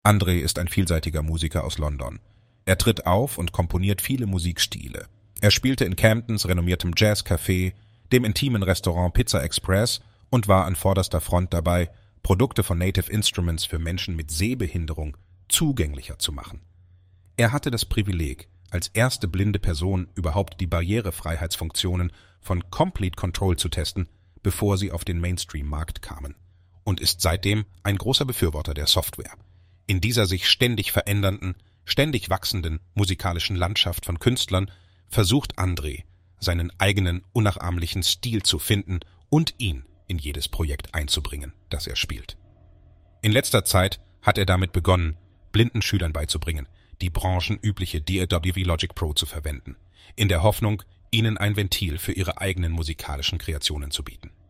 André ist ein vielseitiger Musiker aus London. Er tritt auf und komponiert viele Musikstile. Er spielte in Camptons renommiertem Jazzcafé, dem intimen Restaurant Pizza Express und war an vorderster Front dabei, Produkte von Native Instruments für Menschen mit Sehbehinderung zugänglicher zu machen. Er hatte das Privileg, als erste blinde Person überhaupt die Barrierefreiheitsfunktionen von Complete Control zu testen, bevor sie auf den Mainstream-Markt kamen, und ist seitdem ein großer Befürworter der Software. In dieser sich ständig verändernden, ständig wachsenden musikalischen Landschaft von Künstlern versucht André, seinen eigenen unnachahmlichen Stil zu finden und ihn in jedes Projekt einzubringen, das er spielt. In letzter Zeit hat er damit begonnen, blinden Schülern beizubringen, die branchenübliche DAW Logic Pro zu verwenden, in der Hoffnung, ihnen ein Ventil für ihre eigenen musikalischen Kreationen zu bieten.